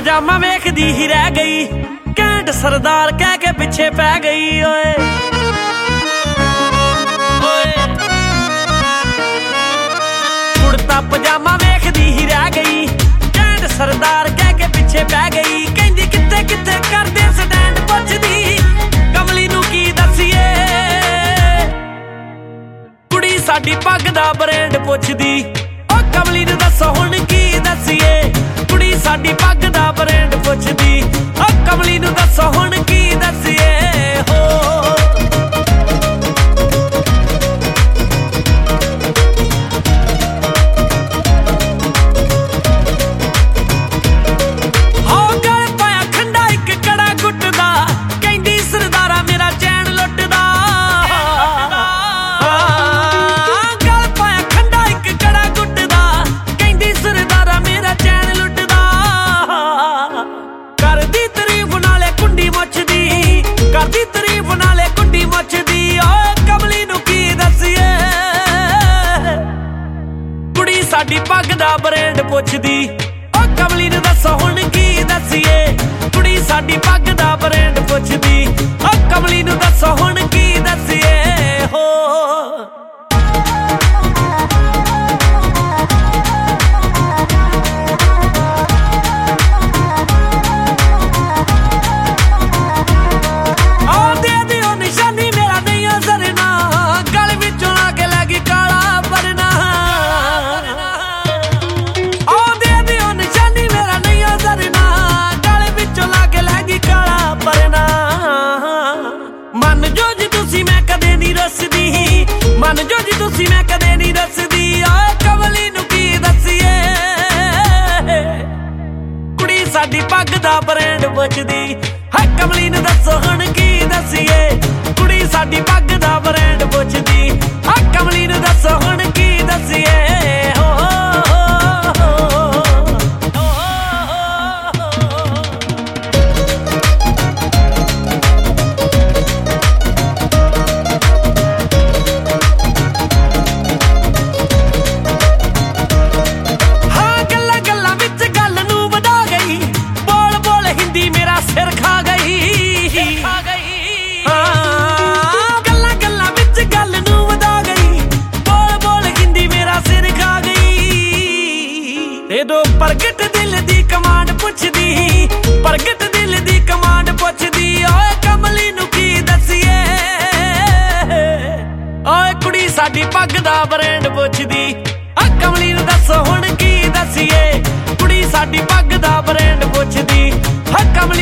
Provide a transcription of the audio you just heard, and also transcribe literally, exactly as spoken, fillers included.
ਪਜਾਮਾ ਵੇਖਦੀ ਹੀ ਰਹਿ ਗਈ, ਘੈਂਟ ਸਰਦਾਰ ਕਹਿ ਕੇ ਪਿੱਛੇ ਪੈ ਗਈ ਓਏ ਕੁੜਤਾ ਪਜਾਮਾ ਵੇਖਦੀ ਹੀ ਰਹਿ ਗਈ, ਘੈਂਟ ਸਰਦਾਰ ਕਹਿ ਕੇ ਪਿੱਛੇ ਪੈ ਗਈ। ਕਹਿੰਦੀ ਕਿੱਥੇ ਕਿੱਥੇ ਕਰਦੇ ਸਟੈਂਡ, ਪੁੱਛਦੀ ਕਮਲੀ ਨੂੰ ਕੀ ਦੱਸੀਏ। ਕੁੜੀ ਸਾਡੀ ਪੱਗ ਦਾ ਬ੍ਰਾਂਡ ਪੁੱਛਦੀ, ਓ ਕਮਲੀ ਨੂੰ ਦੱਸੋ ਹੁਣ ਕੀ ਦੱਸੀਏ। ਕੁੜੀ ਸਾਡੀ ਪੱਗ ਦਾ ਬ੍ਰਾਂਡ ਪੁੱਛਦੀ, ਓ ਕਮਲੀ ਨੂੰ ਦੱਸੋ ਹੁਣ ਕੀ ਦੱਸੀਏ ਹੋ। ਕਰਦੀ ਤਾਰੀਫ ਨਾਲੇ ਕੁੰਡੀ ਮੱਚਦੀ, ਓਏ ਕਮਲੀ ਨੂੰ ਕੀ ਦੱਸੀਏ। ਕੁੜੀ ਸਾਡੀ ਪੱਗ ਦਾ ਬ੍ਰਾਂਡ ਪੁੱਛਦੀ, ਓ ਕਮਲੀ ਨੂੰ ਦੱਸੋ ਹੁਣ ਕੀ ਦੱਸੀਏ। ਕੁੜੀ ਸਾਡੀ ਪੱਗ ਦਾ ਬ੍ਰਾਂਡ ਪੁੱਛਦੀ, ਓ ਕਮਲੀ ਨੂੰ ਦੱਸੋ ਹੁਣ ਕੀ ਦੱਸੀਏ ਹੋ। ਮਨ ਜੋ ਜੀ ਤੁਸੀਂ ਮੈਂ ਕਦੇ ਨਹੀਂ ਦੱਸਦੀ, ਓਏ ਕਮਲੀ ਨੂੰ ਕੀ ਦੱਸੀਏ। ਕੁੜੀ ਸਾਡੀ ਪੱਗ ਦਾ ਬ੍ਰਾਂਡ ਪੁੱਛਦੀ, ਹਾਂ ਕਮਲੀ ਨੂੰ ਦੱਸੋ ਹੁਣ ਕੀ ਦੱਸੀਏ। ਕੁੜੀ ਸਾਡੀ ਪੱਗ ਦਾ ਬ੍ਰਾਂਡ ਪੁੱਛਦੀ, ਹਾਂ ਕਮਲੀ ਨੂੰ ਦੱਸੋ ਹੁਣ ਕੀ ਦੱਸੀਏ ਹੋ। ਸਿਰ ਖਾ ਗਈ ਹਾਂ ਗੱਲਾਂ ਗੱਲਾਂ ਵਿੱਚ ਗੱਲ ਨੂੰ ਵਧਾ ਗਈ, ਬੋਲ ਬੋਲ ਹਿੰਦੀ ਮੇਰਾ ਸਿਰ ਖਾ ਗਈ। ਦੇ ਦੋ ਪ੍ਰਗਟ ਦਿਲ ਦੀ ਕਮਾਂਡ ਪੁੱਛਦੀ, ਪ੍ਰਗਟ ਦਿਲ ਦੀ ਕਮਾਂਡ ਪੁੱਛਦੀ, ਓਏ ਕਮਲੀ ਨੂੰ ਕੀ ਦੱਸੀਏ। ਓਏ ਕੁੜੀ ਸਾਡੀ ਪੱਗ ਦਾ ਬ੍ਰਾਂਡ ਪੁੱਛਦੀ, ਆ ਕਮਲੀ ਨੂੰ ਦੱਸੋ ਹੁਣ ਕੀ ਦੱਸੀਏ। ਕੁੜੀ ਸਾਡੀ ਪੱਗ ਦਾ ਬ੍ਰਾਂਡ ਪੁੱਛਦੀ, ਆ ਕਮਲੀ